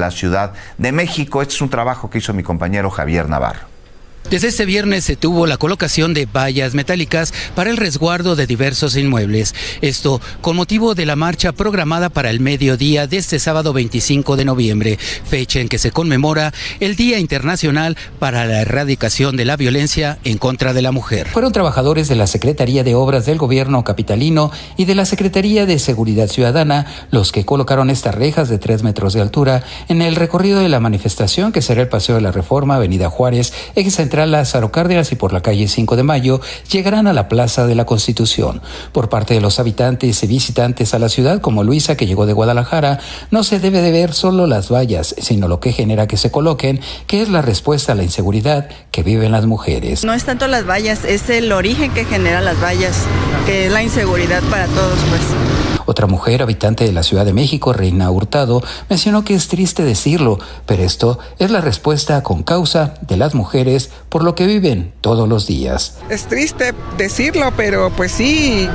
Ciudad de México. Este es un trabajo que hizo mi compañero Javier Navarro. Desde este viernes se tuvo la colocación de vallas metálicas para el resguardo de diversos inmuebles. Esto con motivo de la marcha programada para el mediodía de este sábado veinticinco de noviembre, fecha en que se conmemora el Día Internacional para la Erradicación de la Violencia en contra de la Mujer. Fueron trabajadores de la Secretaría de Obras del Gobierno capitalino y de la Secretaría de Seguridad Ciudadana los que colocaron estas rejas de tres metros de altura en el recorrido de la manifestación que será el Paseo de la Reforma, Avenida Juárez, eje central Lázaro Cárdenas y por la calle cinco de mayo, llegarán a la Plaza de la Constitución. Por parte de los habitantes y visitantes a la ciudad, como Luisa, que llegó de Guadalajara, no se debe de ver solo las vallas, sino lo que genera que se coloquen, que es la respuesta a la inseguridad que viven las mujeres. No es tanto las vallas, es el origen que generan las vallas, que es la inseguridad para todos, pues. Otra mujer, habitante de la Ciudad de México, Reina Hurtado, mencionó que es triste decirlo, pero esto es la respuesta con causa de las mujeres por lo que viven todos los días. Es triste decirlo, pero pues sí,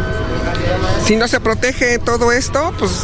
si no se protege todo esto, pues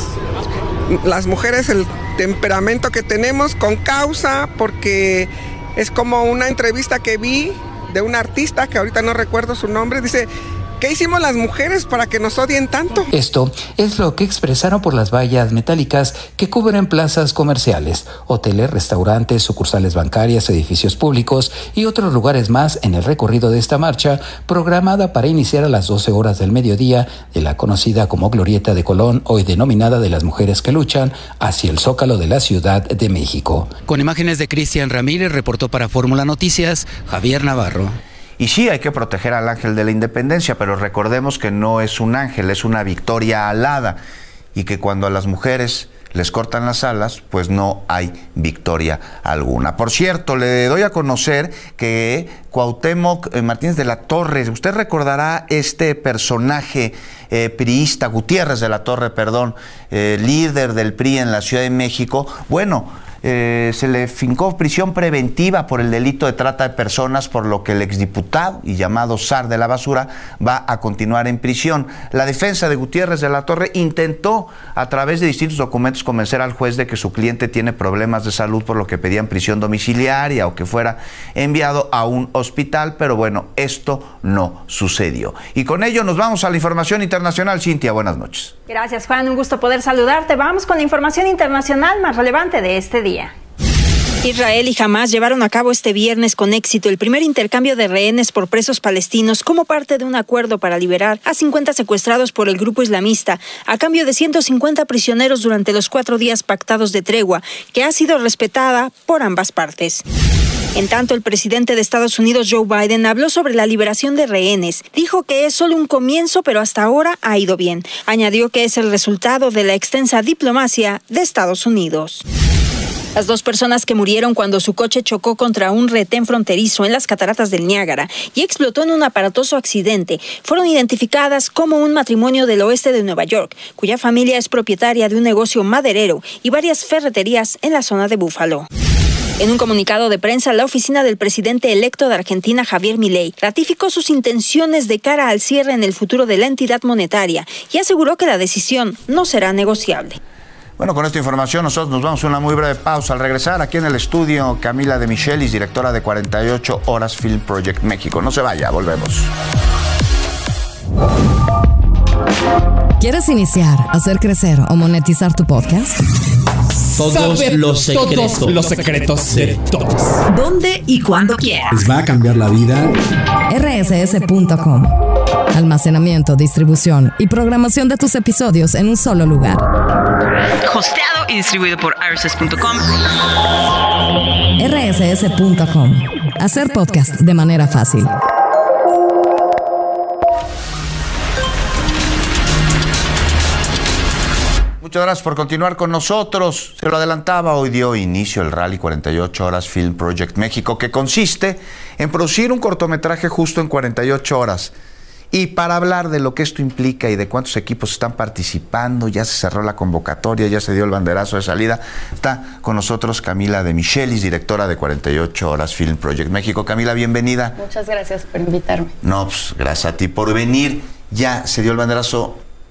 las mujeres, el temperamento que tenemos con causa, porque es como una entrevista que vi de una artista, que ahorita no recuerdo su nombre, dice: ¿qué hicimos las mujeres para que nos odien tanto? Esto es lo que expresaron por las vallas metálicas que cubren plazas comerciales, hoteles, restaurantes, sucursales bancarias, edificios públicos y otros lugares más en el recorrido de esta marcha, programada para iniciar a las doce horas del mediodía de la conocida como Glorieta de Colón, hoy denominada de las mujeres que luchan, hacia el Zócalo de la Ciudad de México. Con imágenes de Cristian Ramírez, reportó para Fórmula Noticias, Javier Navarro. Y sí, hay que proteger al ángel de la independencia, pero recordemos que no es un ángel, es una victoria alada, y que cuando a las mujeres les cortan las alas, pues no hay victoria alguna. Por cierto, le doy a conocer que Cuauhtémoc Martínez de la Torre, usted recordará este personaje eh, priista, Gutiérrez de la Torre, perdón, eh, líder del P R I en la Ciudad de México. Bueno, Eh, se le fincó prisión preventiva por el delito de trata de personas, por lo que el exdiputado y llamado zar de la basura va a continuar en prisión. La defensa de Gutiérrez de la Torre intentó a través de distintos documentos convencer al juez de que su cliente tiene problemas de salud, por lo que pedían prisión domiciliaria o que fuera enviado a un hospital, pero bueno, esto no sucedió. Y con ello nos vamos a la información internacional. Cintia, buenas noches. Gracias, Juan, un gusto poder saludarte. Vamos con la información internacional más relevante de este día. Israel y Hamás llevaron a cabo este viernes con éxito el primer intercambio de rehenes por presos palestinos como parte de un acuerdo para liberar a cincuenta secuestrados por el grupo islamista a cambio de ciento cincuenta prisioneros durante los cuatro días pactados de tregua, que ha sido respetada por ambas partes. En tanto, el presidente de Estados Unidos, Joe Biden, habló sobre la liberación de rehenes. Dijo que es solo un comienzo, pero hasta ahora ha ido bien. Añadió que es el resultado de la extensa diplomacia de Estados Unidos. Las dos personas que murieron cuando su coche chocó contra un retén fronterizo en las cataratas del Niágara y explotó en un aparatoso accidente fueron identificadas como un matrimonio del oeste de Nueva York, cuya familia es propietaria de un negocio maderero y varias ferreterías en la zona de Búfalo. En un comunicado de prensa, la oficina del presidente electo de Argentina, Javier Milei, ratificó sus intenciones de cara al cierre en el futuro de la entidad monetaria y aseguró que la decisión no será negociable. Bueno, con esta información nosotros nos vamos a una muy breve pausa. Al regresar aquí en el estudio, Camila de Michelis, directora de cuarenta y ocho Horas Film Project México. No se vaya, volvemos. ¿Quieres iniciar, hacer crecer o monetizar tu podcast? Todos Saber los secretos. todos los secretos de todos. ¿Dónde y cuándo quieras? Les va a cambiar la vida. R S S punto com. Almacenamiento, distribución y programación de tus episodios en un solo lugar. Hosteado y distribuido por R S S punto com. R S S punto com. Hacer podcast de manera fácil. Muchas gracias por continuar con nosotros. Se lo adelantaba, hoy dio inicio el Rally cuarenta y ocho Horas Film Project México, que consiste en producir un cortometraje justo en cuarenta y ocho horas. Y para hablar de lo que esto implica y de cuántos equipos están participando, ya se cerró la convocatoria, ya se dio el banderazo de salida, está con nosotros Camila de Michelis, directora de cuarenta y ocho Horas Film Project México. Camila, bienvenida. Muchas gracias por invitarme. No, pues gracias a ti por venir. Ya se dio el banderazo.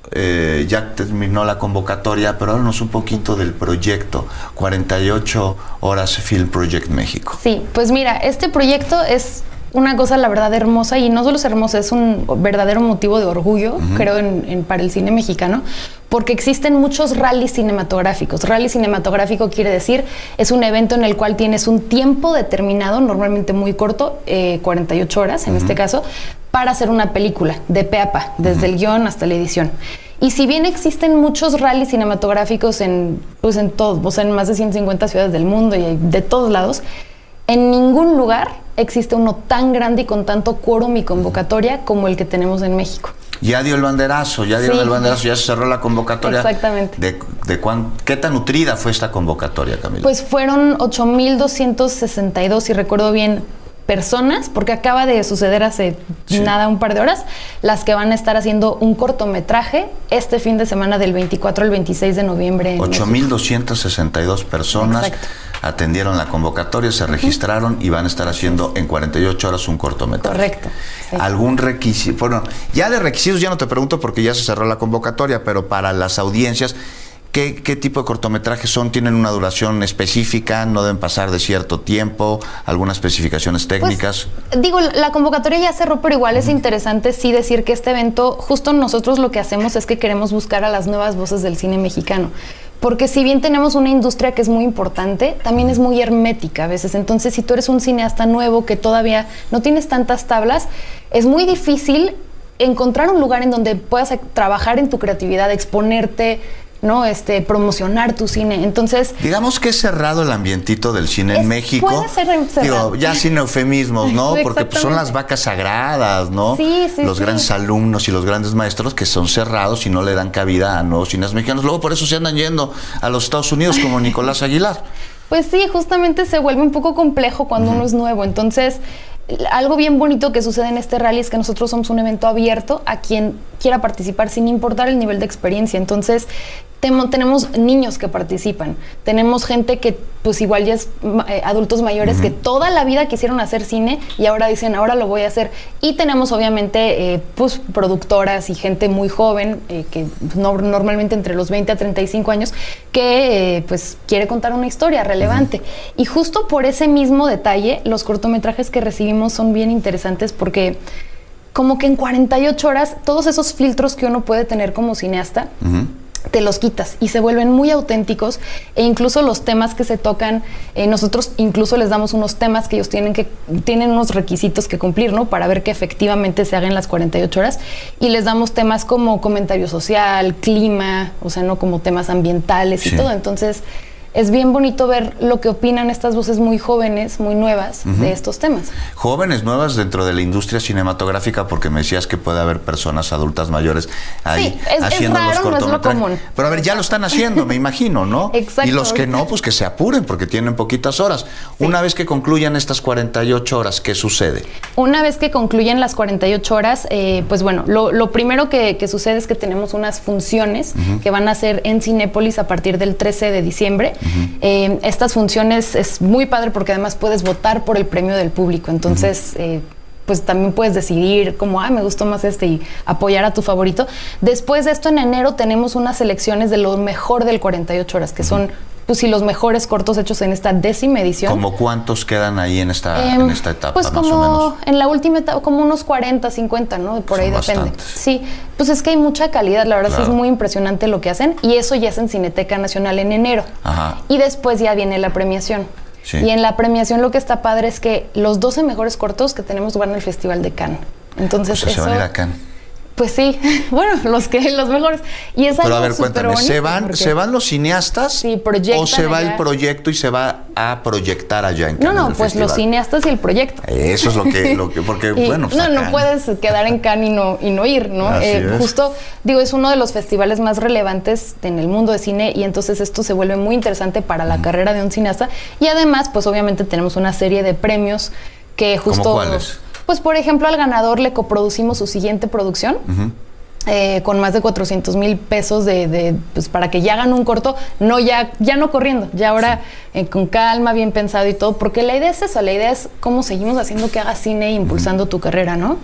eh, ya terminó la convocatoria, pero háblanos un poquito del proyecto cuarenta y ocho Horas Film Project México. Sí, pues mira, este proyecto es una cosa, la verdad, hermosa, y no solo es hermosa, es un verdadero motivo de orgullo, uh-huh. creo, en, en, para el cine mexicano, porque existen muchos rallies cinematográficos. Rally cinematográfico quiere decir, es un evento en el cual tienes un tiempo determinado, normalmente muy corto, eh, cuarenta y ocho horas en uh-huh. este caso, para hacer una película, de pe a pa, desde uh-huh. el guión hasta la edición. Y si bien existen muchos rallies cinematográficos en, pues en todos, o sea, en más de ciento cincuenta ciudades del mundo y de todos lados, en ningún lugar existe uno tan grande y con tanto quórum y convocatoria como el que tenemos en México. Ya dio el banderazo, ya dieron sí. el banderazo, ya se cerró la convocatoria. Exactamente. De, de cuán, ¿Qué tan nutrida fue esta convocatoria, Camila? Pues fueron ocho mil doscientos sesenta y dos, si recuerdo bien, personas, porque acaba de suceder hace sí. nada, un par de horas, las que van a estar haciendo un cortometraje este fin de semana del veinticuatro al veintiséis de noviembre. ocho mil doscientas sesenta y dos personas Exacto. atendieron la convocatoria, se uh-huh. registraron y van a estar haciendo en cuarenta y ocho horas un cortometraje. Correcto. Sí. ¿Algún requisito? Bueno, ya de requisitos ya no te pregunto porque ya se cerró la convocatoria, pero para las audiencias, ¿Qué, ¿Qué tipo de cortometrajes son? ¿Tienen una duración específica? ¿No deben pasar de cierto tiempo? ¿Algunas especificaciones técnicas? Pues, digo, la convocatoria ya cerró, pero igual uh-huh. es interesante sí decir que este evento, justo nosotros lo que hacemos es que queremos buscar a las nuevas voces del cine mexicano. Porque si bien tenemos una industria que es muy importante, también es muy hermética a veces. Entonces, si tú eres un cineasta nuevo que todavía no tienes tantas tablas, es muy difícil encontrar un lugar en donde puedas trabajar en tu creatividad, exponerte, ¿no? Este, promocionar tu cine. Entonces, digamos que es cerrado el ambientito del cine es, en México. Puede ser cerrado. Digo, ya sin eufemismos, ¿no? Sí, porque pues, son las vacas sagradas, ¿no? Sí, sí, los sí. grandes alumnos y los grandes maestros que son cerrados y no le dan cabida a nuevos cines mexicanos. Luego por eso se andan yendo a los Estados Unidos como Nicolás Aguilar. Pues sí, justamente se vuelve un poco complejo cuando uh-huh. uno es nuevo. Entonces, algo bien bonito que sucede en este rally es que nosotros somos un evento abierto a quien quiera participar sin importar el nivel de experiencia. Entonces, tem- tenemos niños que participan, tenemos gente que pues igual ya es eh, adultos mayores uh-huh. que toda la vida quisieron hacer cine y ahora dicen, ahora lo voy a hacer. Y tenemos obviamente eh, pues productoras y gente muy joven, eh, que no, normalmente entre los veinte a treinta y cinco años, que eh, pues quiere contar una historia relevante. Uh-huh. Y justo por ese mismo detalle, los cortometrajes que recibimos son bien interesantes porque como que en cuarenta y ocho horas, todos esos filtros que uno puede tener como cineasta, uh-huh. te los quitas y se vuelven muy auténticos, e incluso los temas que se tocan, eh, nosotros incluso les damos unos temas que ellos tienen que tienen unos requisitos que cumplir, ¿no? Para ver que efectivamente se hagan las cuarenta y ocho horas, y les damos temas como comentario social, clima, o sea, no como temas ambientales sí. y todo. Entonces, es bien bonito ver lo que opinan estas voces muy jóvenes, muy nuevas uh-huh. de estos temas. Jóvenes nuevas dentro de la industria cinematográfica, porque me decías que puede haber personas adultas mayores ahí sí, es, haciendo es raro, los cortometrajes. No es lo común. Pero a ver, ya lo están haciendo, me imagino, ¿no? Exacto. Y los que no, pues que se apuren, porque tienen poquitas horas. Sí. Una vez que concluyan estas cuarenta y ocho horas, ¿qué sucede? Una vez que concluyen las cuarenta y ocho horas, eh, pues bueno, lo, lo primero que, que sucede es que tenemos unas funciones uh-huh. que van a ser en Cinépolis a partir del trece de diciembre. Uh-huh. Eh, estas funciones es muy padre porque además puedes votar por el premio del público. Entonces, uh-huh. eh, pues también puedes decidir como, ah, me gustó más este y apoyar a tu favorito. Después de esto, en enero, tenemos unas selecciones de lo mejor del cuarenta y ocho horas, que uh-huh. son, pues sí, los mejores cortos hechos en esta décima edición. ¿Cómo cuántos quedan ahí en esta, eh, en esta etapa, pues más como o menos? En la última etapa, como unos cuarenta, cincuenta, ¿no? Por son ahí depende. Bastantes. Sí, pues es que hay mucha calidad, la verdad claro. sí es muy impresionante lo que hacen, y eso ya es en Cineteca Nacional en enero. Ajá. Y después ya viene la premiación. Sí. Y en la premiación lo que está padre es que los doce mejores cortos que tenemos van al Festival de Cannes. Entonces, o sea, eso, se van a ir a Cannes. Pues sí, bueno, los que los mejores. Y es Pero algo a ver, cuéntame, ¿se van, porque... ¿se van los cineastas sí, o se va allá. el proyecto y se va a proyectar allá en Cannes? No, no, pues festival? Los cineastas y el proyecto. Eso es lo que, lo que porque y, bueno. Pues no, no puedes quedar en Cannes y no, y no ir, ¿no? Eh, justo, digo, es uno de los festivales más relevantes en el mundo de cine, y entonces esto se vuelve muy interesante para la mm. carrera de un cineasta, y además, pues obviamente tenemos una serie de premios que justo... ¿Cómo cuáles? Pues por ejemplo, al ganador le coproducimos su siguiente producción. Uh-huh. Eh, con más de cuatrocientos mil pesos de, de pues para que ya hagan un corto, no ya, ya no corriendo, ya ahora sí. eh, con calma, bien pensado y todo, porque la idea es eso, la idea es cómo seguimos haciendo que hagas cine e impulsando uh-huh. tu carrera, ¿no?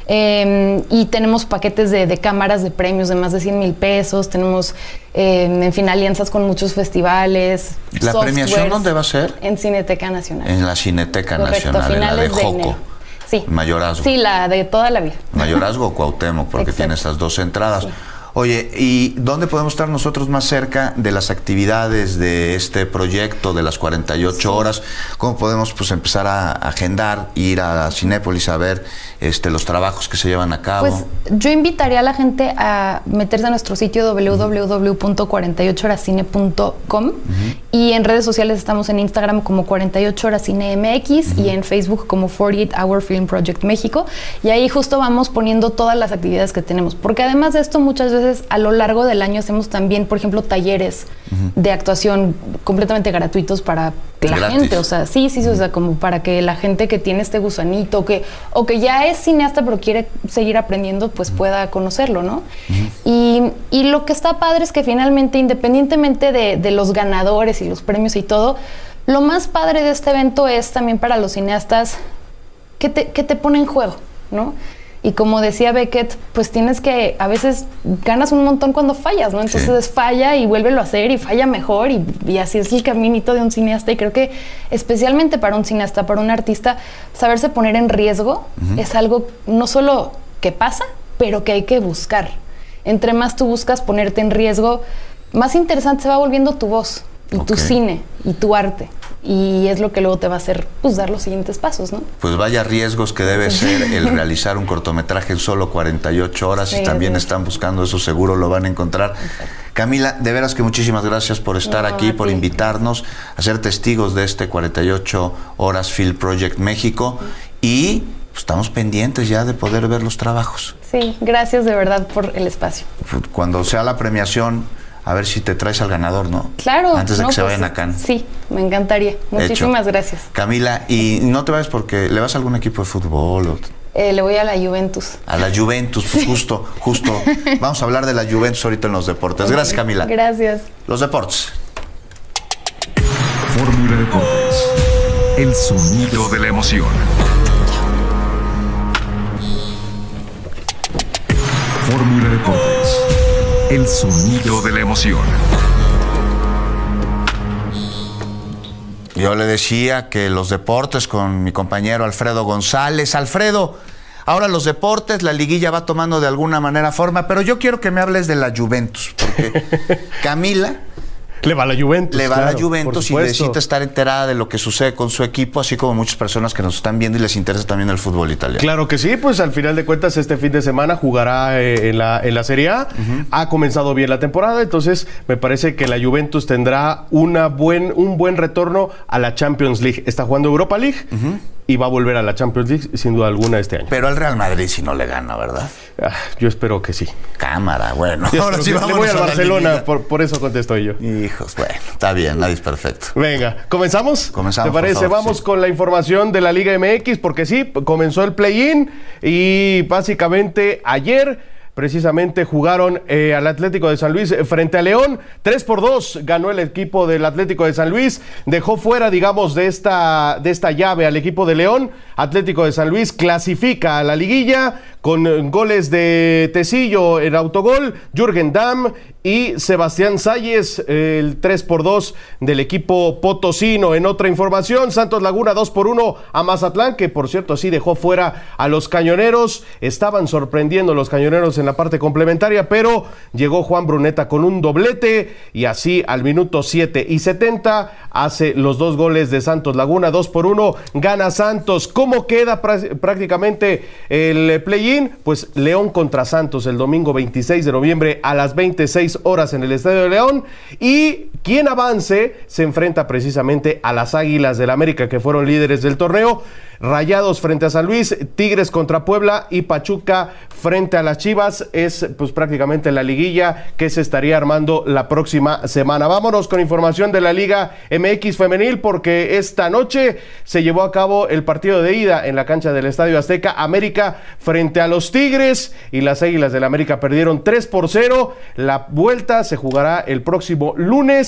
Eh, y tenemos paquetes de, de cámaras de premios de más de cien mil pesos, tenemos, eh, en fin, alianzas con muchos festivales. ¿La premiación dónde va a ser? En Cineteca Nacional. En la Cineteca Correcto, Nacional, en la de finales de Joco. enero. Sí. Mayorazgo. Sí, la de toda la vida. Mayorazgo o Cuauhtémoc, porque Exacto. tiene estas dos entradas. Sí. Oye, ¿y dónde podemos estar nosotros más cerca de las actividades de este proyecto de las cuarenta y ocho sí. horas? ¿Cómo podemos pues empezar a agendar, ir a Cinépolis a ver este, los trabajos que se llevan a cabo? Pues yo invitaría a la gente a meterse a nuestro sitio doble u doble u doble u punto cuarenta y ocho horas cine punto com uh-huh. y en redes sociales estamos en Instagram como cuarenta y ocho horas cine M X uh-huh. y en Facebook como cuarenta y ocho hour Film Project México, y ahí justo vamos poniendo todas las actividades que tenemos, porque además de esto muchas veces a lo largo del año hacemos también, por ejemplo, talleres uh-huh. de actuación completamente gratuitos para la Gratis. gente, o sea, sí, sí, o sea, como para que la gente que tiene este gusanito, que, o que ya es cineasta pero quiere seguir aprendiendo, pues uh-huh. pueda conocerlo, ¿no? Uh-huh. Y, y lo que está padre es que finalmente, independientemente de, de los ganadores y los premios y todo, lo más padre de este evento es también para los cineastas que te, que te pone en juego, ¿no? Y como decía Beckett, pues tienes que, a veces ganas un montón cuando fallas, ¿no? Entonces sí. falla y vuélvelo a hacer y falla mejor, y, y así es el caminito de un cineasta. Y creo que especialmente para un cineasta, para un artista, saberse poner en riesgo uh-huh. es algo no solo que pasa, pero que hay que buscar. Entre más tú buscas ponerte en riesgo, más interesante se va volviendo tu voz y okay. tu cine y tu arte. Y es lo que luego te va a hacer, pues, dar los siguientes pasos, ¿no? Pues vaya riesgos que debe ser el realizar un cortometraje en solo cuarenta y ocho horas. Sí, y también sí. están buscando eso, seguro lo van a encontrar. Exacto. Camila, de veras que muchísimas gracias por estar no, aquí, por ti. invitarnos a ser testigos de este cuarenta y ocho horas Film Project México. Uh-huh. Y pues, estamos pendientes ya de poder ver los trabajos. Sí, gracias de verdad por el espacio. Cuando sea la premiación, a ver si te traes al ganador, ¿no? Claro. Antes de no, que se pues, vayan a Cannes. Sí, me encantaría. Muchísimas Hecho. gracias. Camila, y no te vayas porque le vas a algún equipo de fútbol o... Eh, le voy a la Juventus. A la Juventus, pues justo, justo. Vamos a hablar de la Juventus ahorita en los deportes. Gracias, Camila. Gracias. Los deportes. Fórmula Deportes. El sonido de la emoción. Fórmula Deportes. El sonido de la emoción. Yo le decía que los deportes con mi compañero Alfredo González. Alfredo, ahora los deportes, la liguilla va tomando de alguna manera forma, pero yo quiero que me hables de la Juventus, porque Camila... Le va a la Juventus. Le va claro, a la Juventus y necesita estar enterada de lo que sucede con su equipo, así como muchas personas que nos están viendo y les interesa también el fútbol italiano. Claro que sí, pues al final de cuentas este fin de semana jugará eh, en, la, en la Serie A. Uh-huh. Ha comenzado bien la temporada, entonces me parece que la Juventus tendrá una buen, un buen retorno a la Champions League. Está jugando Europa League. Uh-huh. Y va a volver a la Champions League sin duda alguna este año. Pero al Real Madrid si no le gana, ¿verdad? Ah, yo espero que sí. Cámara, bueno. Ahora sí vamos. Le voy al Barcelona, por, por eso contesto yo. Hijos, bueno, está bien, nadie es perfecto. Venga, ¿comenzamos? Comenzamos. ¿Te parece? Por favor, vamos sí. con la información de la Liga M X, porque sí, comenzó el play-in y básicamente ayer... Precisamente jugaron eh, al Atlético de San Luis eh, frente a León. tres por dos ganó el equipo del Atlético de San Luis. Dejó fuera, digamos, de esta, de esta llave al equipo de León. Atlético de San Luis clasifica a la liguilla con goles de Tecillo en autogol, Jürgen Damm y Sebastián Salles, el tres por dos del equipo potosino. En otra información, Santos Laguna dos por uno a Mazatlán, que por cierto sí dejó fuera a los Cañoneros. Estaban sorprendiendo los Cañoneros en la parte complementaria, pero llegó Juan Bruneta con un doblete y así al minuto siete y setenta hace los dos goles de Santos Laguna. Dos por uno gana Santos. ¿Cómo queda pr- prácticamente el play-in? Pues León contra Santos el domingo veintiséis de noviembre a las veintiséis horas en el Estadio de León, y quien avance se enfrenta precisamente a las Águilas del América, que fueron líderes del torneo. Rayados frente a San Luis, Tigres contra Puebla y Pachuca frente a las Chivas. Es pues prácticamente la liguilla que se estaría armando la próxima semana. Vámonos con información de la Liga M X femenil, porque esta noche se llevó a cabo el partido de ida en la cancha del Estadio Azteca. América frente a los Tigres, y las Águilas del América perdieron tres por cero. La vuelta se jugará el próximo lunes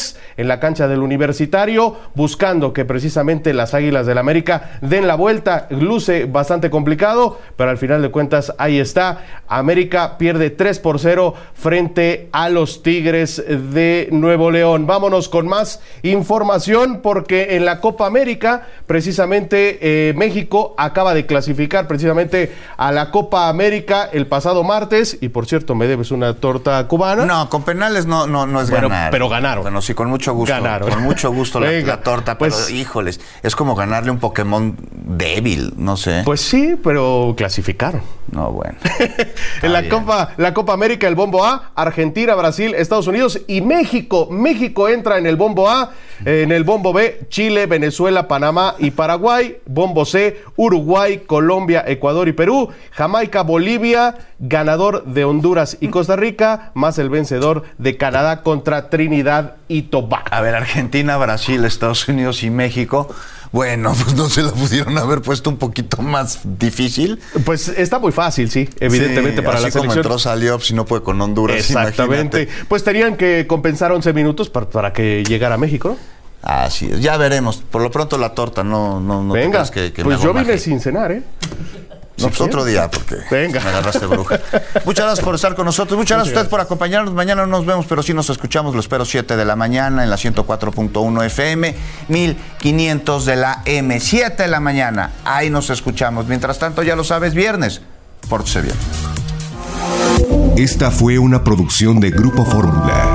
Pumas en la cancha del Universitario, buscando que precisamente las Águilas del América den la vuelta. Luce bastante complicado, pero al final de cuentas ahí está. América pierde tres por cero frente a los Tigres de Nuevo León. Vámonos con más información, porque en la Copa América, precisamente eh, México acaba de clasificar precisamente a la Copa América el pasado martes. Y por cierto, me debes una torta cubana. No, con penales no, no, no es pero, ganar. Pero ganaron. Bueno, sí, con mucho gusto. Ganaron. Con mucho gusto la, Venga, la torta, pero pues, híjoles, es como ganarle un Pokémon débil, no sé. Pues sí, pero clasificaron. No, bueno. En la Copa, la Copa América, el bombo A, Argentina, Brasil, Estados Unidos y México. México entra en el bombo A. En el bombo B, Chile, Venezuela, Panamá y Paraguay. Bombo C, Uruguay, Colombia, Ecuador y Perú. Jamaica, Bolivia, ganador de Honduras y Costa Rica, más el vencedor de Canadá contra Trinidad y Tobago. A ver, Argentina, Brasil, Estados Unidos y México. Bueno, pues no se la pudieron haber puesto un poquito más difícil. Pues está muy fácil, sí, evidentemente, sí, para la así como selección. entró, salió, si no puede con Honduras. Exactamente. Imagínate. Pues tenían que compensar once minutos para, para que llegara a México, ¿no? Así es, ya veremos. Por lo pronto la torta, no, no, no Venga, te creas que, que pues me yo hago vine magia. sin cenar, ¿eh? No, pues otro día, porque Venga. me agarraste bruja. Muchas gracias por estar con nosotros. Muchas gracias a ustedes por acompañarnos. Mañana no nos vemos, pero sí nos escuchamos. Lo espero siete de la mañana en la ciento cuatro punto uno F M, mil quinientos de la M. siete de la mañana. Ahí nos escuchamos. Mientras tanto, ya lo sabes, viernes. Pórtese bien. Esta fue una producción de Grupo Fórmula.